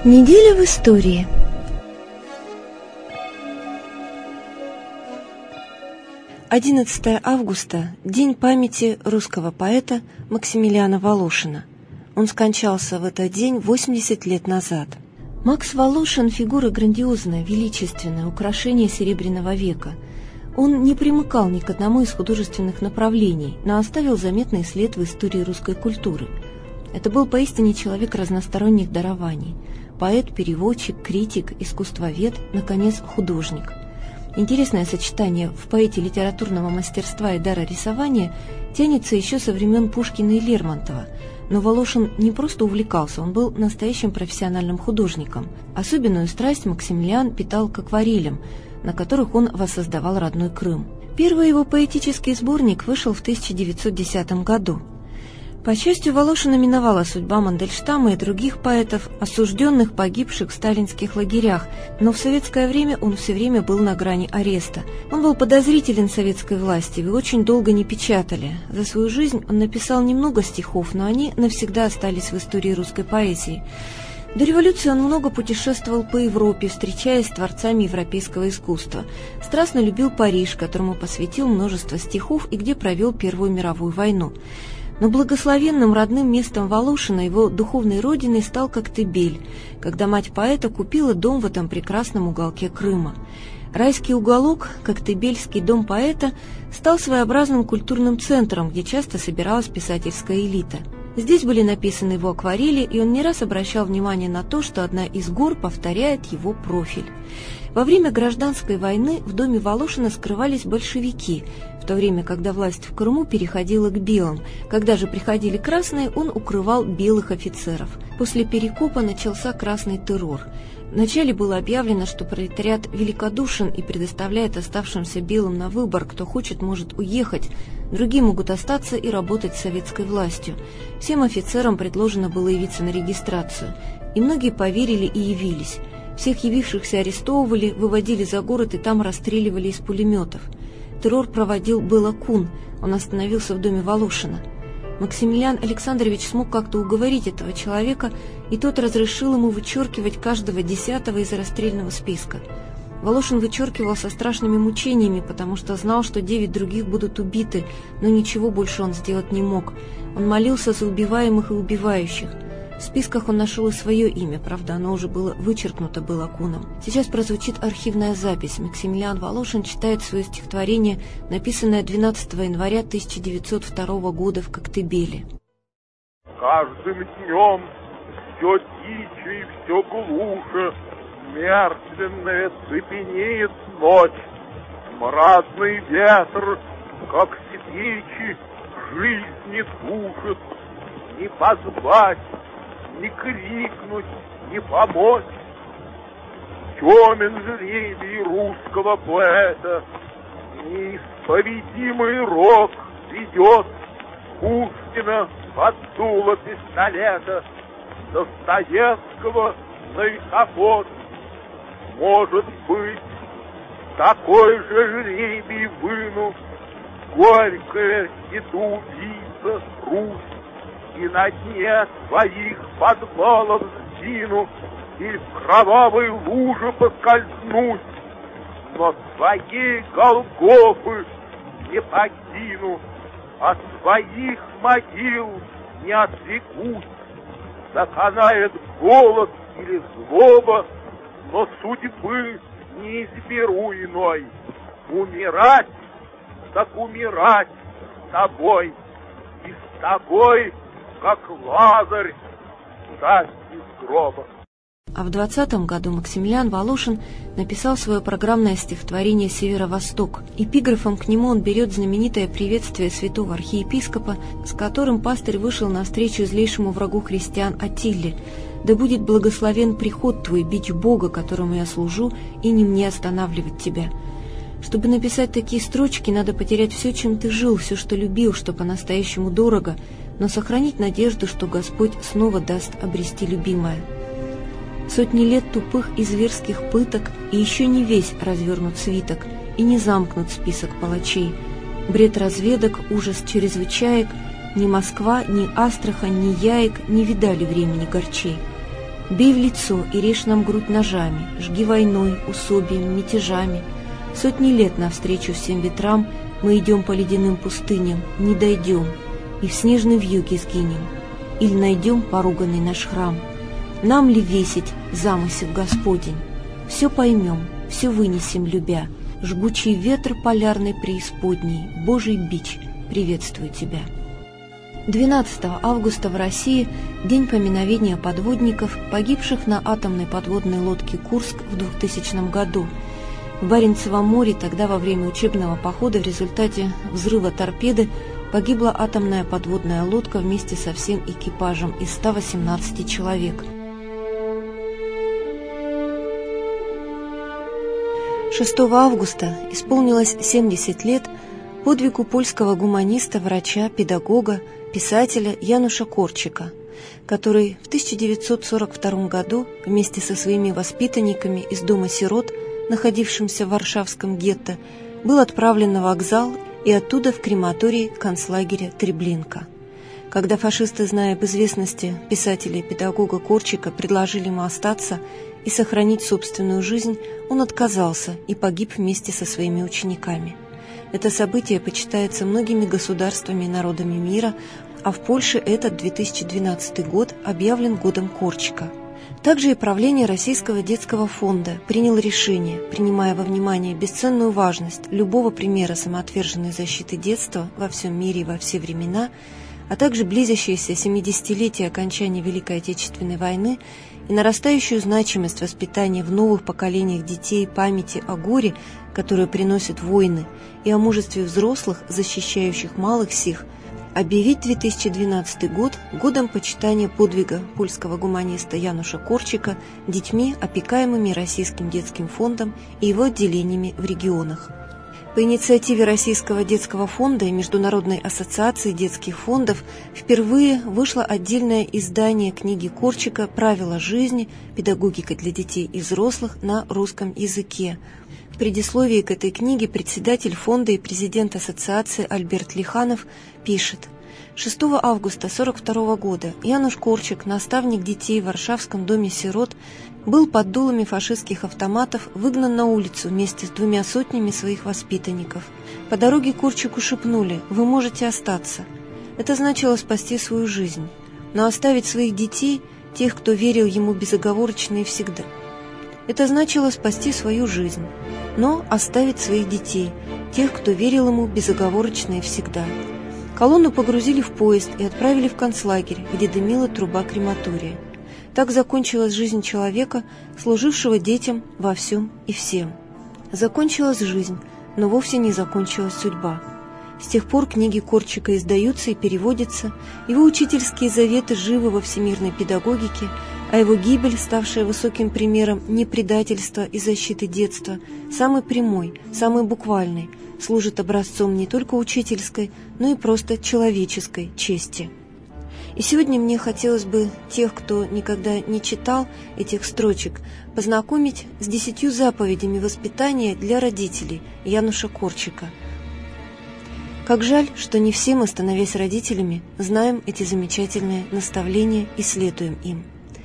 Неделя в истории. Августа – день памяти русского поэта Максимилиана Волошина. Он скончался в этот день 80 лет назад. Макс Волошин – фигура грандиозная, величественная, украшение Серебряного века. Он не примыкал ни к одному из художественных направлений, но оставил заметный след в истории русской культуры. Это был поистине человек разносторонних дарований. Поэт, переводчик, критик, искусствовед, наконец, художник. Интересное сочетание в поэте литературного мастерства и дара рисования тянется еще со времен Пушкина и Лермонтова. Но Волошин не просто увлекался, он был настоящим профессиональным художником. Особенную страсть Максимилиан питал к акварелям, на которых он воссоздавал родной Крым. Первый его поэтический сборник вышел в 1910 году. По счастью, Волошина миновала судьба Мандельштама и других поэтов, осужденных, погибших в сталинских лагерях, но в советское время он все время был на грани ареста. Он был подозрителен советской власти, его очень долго не печатали. За свою жизнь он написал немного стихов, но они навсегда остались в истории русской поэзии. До революции он много путешествовал по Европе, встречаясь с творцами европейского искусства. Страстно любил Париж, которому посвятил множество стихов и где провел Первую мировую войну. Но благословенным родным местом Волошина, его духовной родиной, стал Коктебель, когда мать поэта купила дом в этом прекрасном уголке Крыма. Райский уголок, Коктебельский дом поэта, стал своеобразным культурным центром, где часто собиралась писательская элита. Здесь были написаны его акварели, и он не раз обращал внимание на то, что одна из гор повторяет его профиль. Во время гражданской войны в доме Волошина скрывались большевики, в то время, когда власть в Крыму переходила к белым. Когда же приходили красные, он укрывал белых офицеров. После перекопа начался красный террор. Вначале было объявлено, что пролетариат великодушен и предоставляет оставшимся белым на выбор, кто хочет, может уехать, другие могут остаться и работать с советской властью. Всем офицерам предложено было явиться на регистрацию, и многие поверили и явились. Всех явившихся арестовывали, выводили за город и там расстреливали из пулеметов. Террор проводил Бела Кун, он остановился в доме Волошина. Максимилиан Александрович смог как-то уговорить этого человека, и тот разрешил ему вычеркивать каждого 10-го из расстрельного списка. Волошин вычеркивал со страшными мучениями, потому что знал, что 9 других будут убиты, но ничего больше он сделать не мог. Он молился за убиваемых и убивающих. В списках он нашел и свое имя, правда, оно уже было вычеркнуто Белокуном. Сейчас прозвучит архивная запись. Максимилиан Волошин читает свое стихотворение, написанное 12 января 1902 года в Коктебеле. Каждым днем все тише и все глуше, мертвенная цепенеет ночь. Мразный ветер, как свечи, жизни тушит. Не позвать, не крикнуть, не помочь. Темен жребий русского поэта, неисповедимый рок ведет Пушкина под дуло пистолета, Достоевского на эшафот. Может быть, такой же жребий вынул горькая седоубийца Русь, и на дне своих подвалов сгину, и в кровавой луже поскользнусь, но своей Голгофы не покину, от своих могил не отрекусь. Доконает голод или злоба, но судьбы не изберу иной. Умирать, так умирать с тобой, и с тобой, как Лазарь, встать из гроба. А в 20-м году Максимилиан Волошин написал свое программное стихотворение «Северо-Восток». Эпиграфом к нему он берет знаменитое приветствие святого архиепископа, с которым пастырь вышел навстречу злейшему врагу христиан Аттиле: «Да будет благословен приход твой, бить Бога, которому я служу, и не мне останавливать тебя». Чтобы написать такие строчки, надо потерять все, чем ты жил, все, что любил, что по-настоящему дорого, но сохранить надежду, что Господь снова даст обрести любимое. Сотни лет тупых и зверских пыток, и еще не весь развернут свиток, и не замкнут список палачей. Бред разведок, ужас чрезвычаек, ни Москва, ни Астрахань, ни Яек не видали времени горчей. Бей в лицо и режь нам грудь ножами, жги войной, усобием, мятежами. Сотни лет навстречу всем ветрам мы идем по ледяным пустыням, не дойдем, и в снежной вьюге сгинем, или найдем поруганный наш храм. Нам ли весить замысел Господень? Все поймем, все вынесем, любя. Жгучий ветер полярной преисподней, Божий бич, приветствую тебя. 12 августа в России день поминовения подводников, погибших на атомной подводной лодке «Курск» в 2000 году. В Баренцевом море тогда во время учебного похода в результате взрыва торпеды погибла атомная подводная лодка вместе со всем экипажем из 118 человек. 6 августа исполнилось 70 лет подвигу польского гуманиста, врача, педагога, писателя Януша Корчика, который в 1942 году вместе со своими воспитанниками из дома сирот, находившимся в Варшавском гетто, был отправлен на вокзал и оттуда в крематорий концлагеря Треблинка. Когда фашисты, зная об известности писателя и педагога Корчика, предложили ему остаться и сохранить собственную жизнь, он отказался и погиб вместе со своими учениками. Это событие почитается многими государствами и народами мира, а в Польше этот 2012 год объявлен годом Корчика. Также и правление Российского детского фонда приняло решение, принимая во внимание бесценную важность любого примера самоотверженной защиты детства во всем мире и во все времена, а также близящееся 70-летие окончания Великой Отечественной войны и нарастающую значимость воспитания в новых поколениях детей памяти о горе, которое приносят войны, и о мужестве взрослых, защищающих малых сих, объявить 2012 год годом почитания подвига польского гуманиста Януша Корчика детьми, опекаемыми Российским детским фондом и его отделениями в регионах. По инициативе Российского детского фонда и Международной ассоциации детских фондов впервые вышло отдельное издание книги Корчика «Правила жизни. Педагогика для детей и взрослых» на русском языке. В предисловии к этой книге председатель фонда и президент ассоциации Альберт Лиханов пишет: 6 августа 1942 года Януш Корчик, наставник детей в Варшавском доме сирот, был под дулами фашистских автоматов выгнан на улицу вместе с 200 своих воспитанников. По дороге Корчику шепнули: «Вы можете остаться». Это значило спасти свою жизнь, но оставить своих детей, тех, кто верил ему безоговорочно и всегда. Это значило спасти свою жизнь, но оставить своих детей, тех, кто верил ему безоговорочно и всегда. Колонну погрузили в поезд и отправили в концлагерь, где дымила труба крематория. Так закончилась жизнь человека, служившего детям во всем и всем. Закончилась жизнь, но вовсе не закончилась судьба. С тех пор книги Корчика издаются и переводятся, его учительские заветы живы во всемирной педагогике, а его гибель, ставшая высоким примером непредательства и защиты детства, самый прямой, самый буквальный, служит образцом не только учительской, но и просто человеческой чести. И сегодня мне хотелось бы тех, кто никогда не читал этих строчек, познакомить с 10 заповедями воспитания для родителей Януша Корчика. Как жаль, что не все мы, становясь родителями, знаем эти замечательные наставления и следуем им.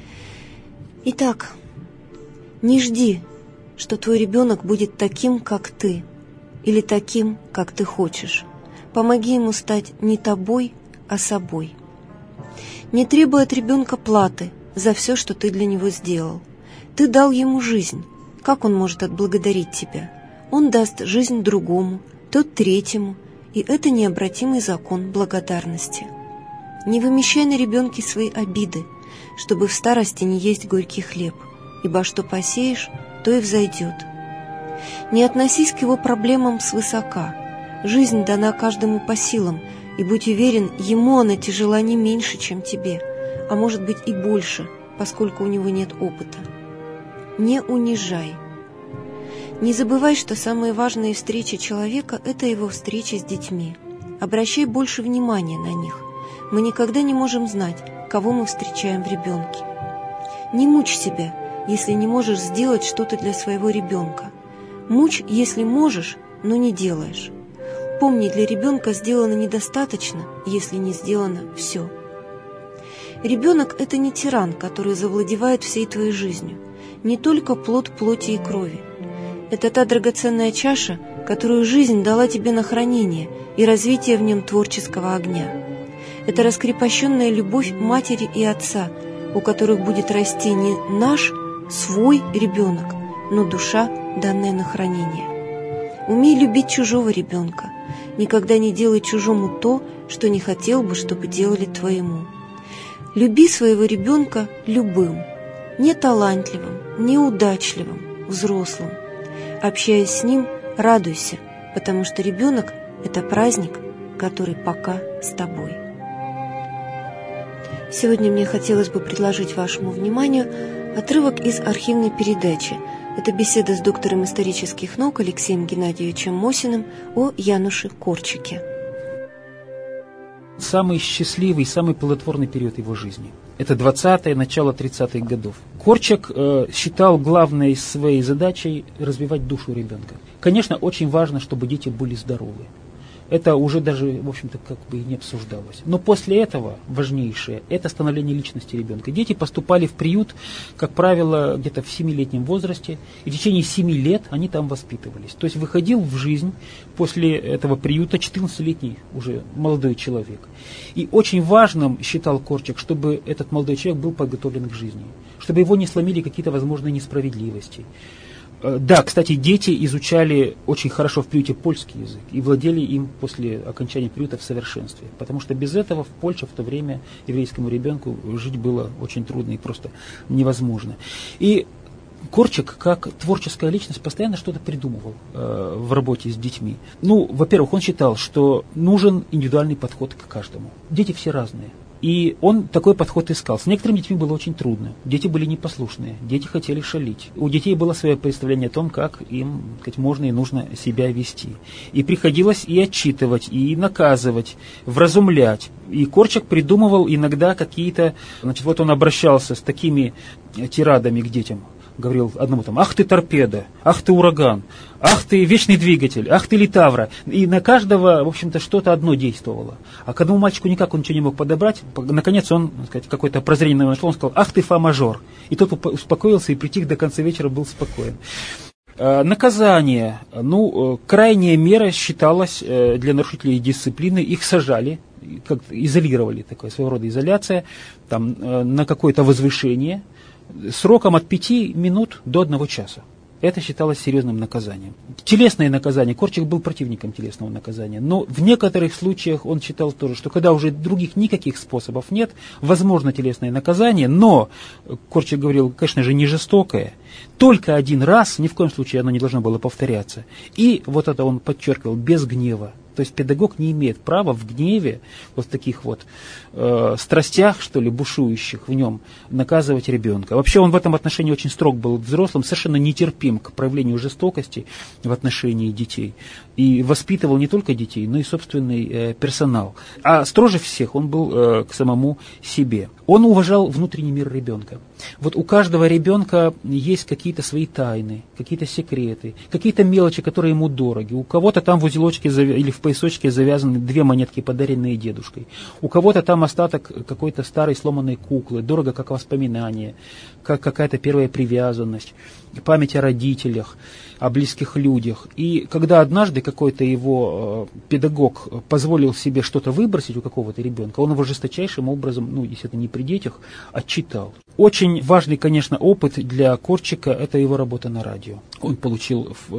Итак, не жди, что твой ребенок будет таким, как ты, или таким, как ты хочешь. Помоги ему стать не тобой, а собой. Не требуй от ребенка платы за все, что ты для него сделал. Ты дал ему жизнь. Как он может отблагодарить тебя? Он даст жизнь другому, тот третьему, и это необратимый закон благодарности. Не вымещай на ребенке свои обиды, чтобы в старости не есть горький хлеб, ибо что посеешь, то и взойдет. Не относись к его проблемам свысока. Жизнь дана каждому по силам, и будь уверен, ему она тяжела не меньше, чем тебе, а может быть и больше, поскольку у него нет опыта. Не унижай. Не забывай, что самые важные встречи человека – это его встречи с детьми. Обращай больше внимания на них. Мы никогда не можем знать, кого мы встречаем в ребенке. Не мучь себя, если не можешь сделать что-то для своего ребенка. Мучь, если можешь, но не делаешь. Помни, для ребенка сделано недостаточно, если не сделано все. Ребенок – это не тиран, который завладевает всей твоей жизнью, не только плод плоти и крови. Это та драгоценная чаша, которую жизнь дала тебе на хранение и развитие в нем творческого огня. Это раскрепощенная любовь матери и отца, у которых будет расти не наш, свой ребенок, но душа, данная на хранение. Умей любить чужого ребенка. Никогда не делай чужому то, что не хотел бы, чтобы делали твоему. Люби своего ребенка любым, не талантливым, не удачливым, взрослым. Общаясь с ним, радуйся, потому что ребенок – это праздник, который пока с тобой. Сегодня мне хотелось бы предложить вашему вниманию отрывок из архивной передачи. Это беседа с доктором исторических наук Алексеем Геннадьевичем Мосиным о Януше Корчике. Самый счастливый, самый плодотворный период его жизни. Это 20-е, начало 30-х годов. Корчак считал главной своей задачей развивать душу ребенка. Конечно, очень важно, чтобы дети были здоровы. Это уже даже, в общем-то, как бы и не обсуждалось. Но после этого важнейшее – это становление личности ребенка. Дети поступали в приют, как правило, где-то в 7-летнем возрасте, и в течение 7 лет они там воспитывались. То есть выходил в жизнь после этого приюта 14-летний уже молодой человек. И очень важным считал Корчак, чтобы этот молодой человек был подготовлен к жизни, чтобы его не сломили какие-то возможные несправедливости. Да, кстати, дети изучали очень хорошо в приюте польский язык и владели им после окончания приюта в совершенстве, потому что без этого в Польше в то время еврейскому ребенку жить было очень трудно и просто невозможно. И Корчак, как творческая личность, постоянно что-то придумывал в работе с детьми. Ну, во-первых, он считал, что нужен индивидуальный подход к каждому. Дети все разные. И он такой подход искал. С некоторыми детьми было очень трудно. Дети были непослушные, дети хотели шалить. У детей было свое представление о том, как им, так сказать, можно и нужно себя вести. И приходилось и отчитывать, и наказывать, вразумлять. И Корчак придумывал иногда какие-то... Значит, вот он обращался с такими тирадами к детям. Говорил одному там: ах ты торпеда, ах ты ураган, ах ты вечный двигатель, ах ты литавра. И на каждого, в общем-то, что-то одно действовало. А к одному мальчику никак он ничего не мог подобрать. Наконец он, так сказать, какое-то прозрение нашло, он сказал: ах ты фа-мажор. И тот успокоился и притих, до конца вечера был спокоен. Наказание. Крайняя мера считалась для нарушителей дисциплины. Их сажали, как изолировали, такое своего рода изоляция, там, на какое-то возвышение, сроком от 5 минут до 1 часа. Это считалось серьезным наказанием. Телесное наказание. Корчак был противником телесного наказания. Но в некоторых случаях он считал тоже, что когда уже других никаких способов нет, возможно телесное наказание, но, Корчак говорил, конечно же, не жестокое. Только один раз, ни в коем случае оно не должно было повторяться. И вот это он подчеркивал: без гнева. То есть педагог не имеет права в гневе, вот в таких вот страстях, что ли, бушующих в нем, наказывать ребенка. Вообще он в этом отношении очень строг был к взрослым, совершенно нетерпим к проявлению жестокости в отношении детей. И воспитывал не только детей, но и собственный персонал. А строже всех он был к самому себе. Он уважал внутренний мир ребенка. Вот у каждого ребенка есть какие-то свои тайны, какие-то секреты, какие-то мелочи, которые ему дороги. У кого-то там в узелочке или в поясочке завязаны 2 монетки, подаренные дедушкой. У кого-то там остаток какой-то старой сломанной куклы, дорого как воспоминание, как какая-то первая привязанность, память о родителях, о близких людях. И когда однажды какой-то его педагог позволил себе что-то выбросить у какого-то ребенка, он его жесточайшим образом, если это не при детях, отчитал. Очень важный, конечно, опыт для Корчика – это его работа на радио. Он получил в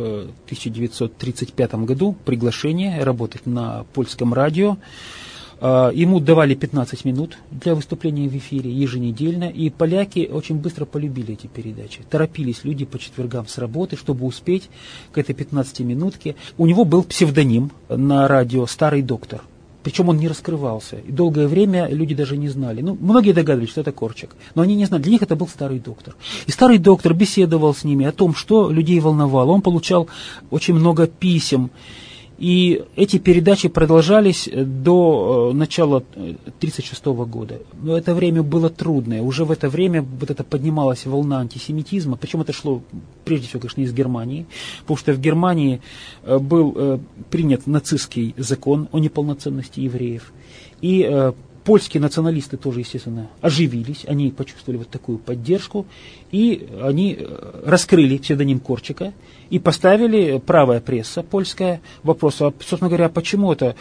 1935 году приглашение работать на польском радио. Ему давали 15 минут для выступления в эфире еженедельно, и поляки очень быстро полюбили эти передачи. Торопились люди по четвергам с работы, чтобы успеть к этой 15-минутке. У него был псевдоним на радио «Старый доктор». Причем он не раскрывался. И долгое время люди даже не знали. Многие догадывались, что это Корчак, но они не знали. Для них это был старый доктор. И старый доктор беседовал с ними о том, что людей волновало. Он получал очень много писем. И эти передачи продолжались до начала 1936 года. Но это время было трудное. Уже в это время вот это поднималась волна антисемитизма. Причем это шло прежде всего, конечно, из Германии. Потому что в Германии был принят нацистский закон о неполноценности евреев. И Польские националисты тоже, естественно, оживились, они почувствовали вот такую поддержку, и они раскрыли псевдоним Корчика и поставили, правая пресса польская, вопрос, собственно говоря, почему это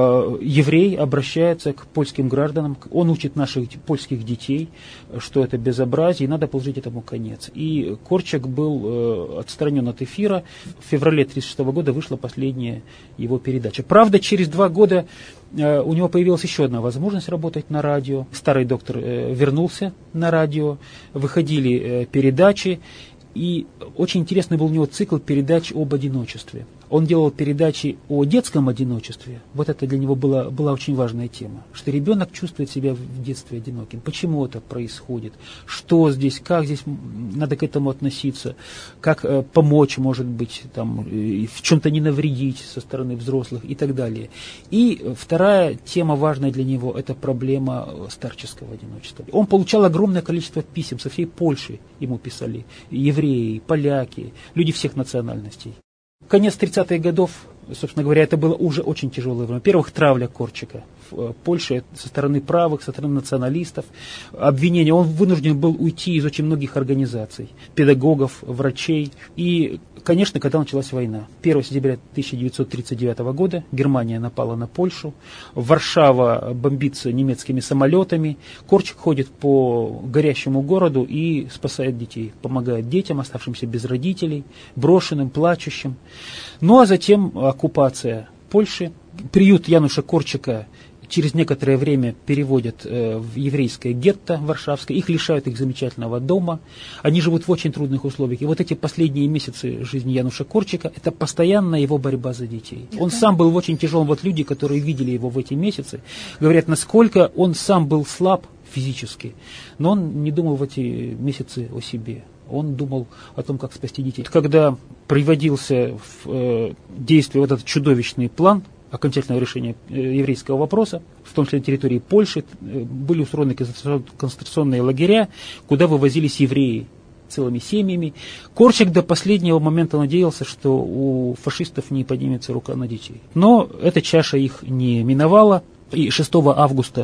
еврей обращается к польским гражданам, он учит наших польских детей, что это безобразие, и надо положить этому конец. И Корчик был отстранен от эфира. В феврале 1936 года вышла последняя его передача. Правда, через 2 года у него появилась еще одна возможность работать на радио. Старый доктор вернулся на радио, выходили передачи, и очень интересный был у него цикл передач об одиночестве. Он делал передачи о детском одиночестве. Вот это для него была очень важная тема. Что ребенок чувствует себя в детстве одиноким. Почему это происходит? Что здесь, как здесь надо к этому относиться? Как помочь, может быть, там, в чем-то не навредить со стороны взрослых и так далее. И вторая тема важная для него – это проблема старческого одиночества. Он получал огромное количество писем со всей Польши. Ему писали евреи, поляки, люди всех национальностей. Конец 30-х годов, собственно говоря, это было уже очень тяжелое время. Во-первых, травля Корчика в Польше со стороны правых, со стороны националистов, обвинения. Он вынужден был уйти из очень многих организаций, педагогов, врачей. И, конечно, когда началась война. 1 сентября 1939 года Германия напала на Польшу, Варшава бомбится немецкими самолетами, Корчик ходит по горящему городу и спасает детей, помогает детям, оставшимся без родителей, брошенным, плачущим. Ну а затем оккупация Польши. Приют Януша Корчика через некоторое время переводят в еврейское гетто варшавское, их лишают их замечательного дома, они живут в очень трудных условиях. И вот эти последние месяцы жизни Януша Корчика – это постоянная его борьба за детей. Он сам был в очень тяжелом, вот люди, которые видели его в эти месяцы, говорят, насколько он сам был слаб физически, но он не думал в эти месяцы о себе. Он думал о том, как спасти детей. Когда приводился в действие вот этот чудовищный план окончательного решения еврейского вопроса, в том числе на территории Польши, были устроены концентрационные лагеря, куда вывозились евреи целыми семьями. Корчик до последнего момента надеялся, что у фашистов не поднимется рука на детей. Но эта чаша их не миновала, и 6 августа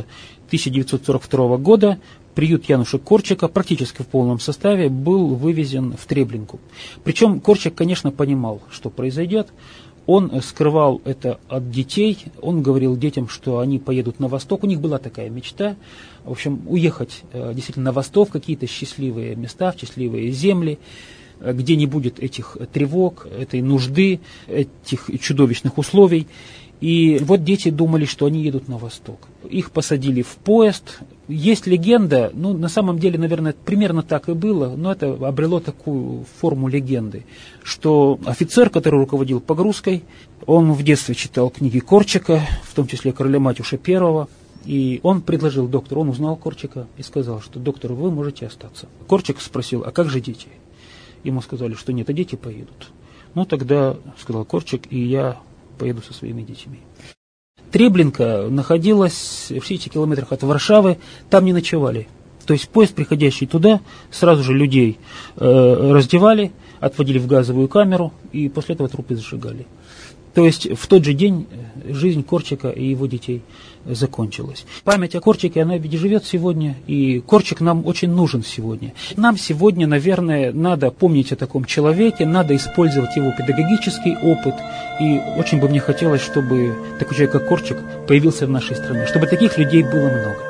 1942 года приют Януша Корчика практически в полном составе был вывезен в Треблинку. Причем Корчик, конечно, понимал, что произойдет. Он скрывал это от детей, он говорил детям, что они поедут на восток. У них была такая мечта, в общем, уехать действительно на восток, в какие-то счастливые места, в счастливые земли, где не будет этих тревог, этой нужды, этих чудовищных условий. И вот дети думали, что они едут на восток. Их посадили в поезд. Есть легенда, ну, на самом деле, наверное, примерно так и было, но это обрело такую форму легенды, что офицер, который руководил погрузкой, он в детстве читал книги Корчика, в том числе «Короля Матюша I», и он предложил доктору, он узнал Корчика и сказал, что доктор, вы можете остаться. Корчик спросил, а как же дети? Ему сказали, что нет, а дети поедут. Ну, тогда, сказал Корчик, и я поеду со своими детьми. Треблинка находилась в 60 километрах от Варшавы, там не ночевали. То есть поезд, приходящий туда, сразу же людей раздевали, отводили в газовую камеру и после этого трупы зажигали. То есть в тот же день жизнь Корчика и его детей закончилась. Память о Корчике, она ведь живет сегодня, и Корчик нам очень нужен сегодня. Нам сегодня, наверное, надо помнить о таком человеке, надо использовать его педагогический опыт, и очень бы мне хотелось, чтобы такой человек, как Корчик, появился в нашей стране, чтобы таких людей было много.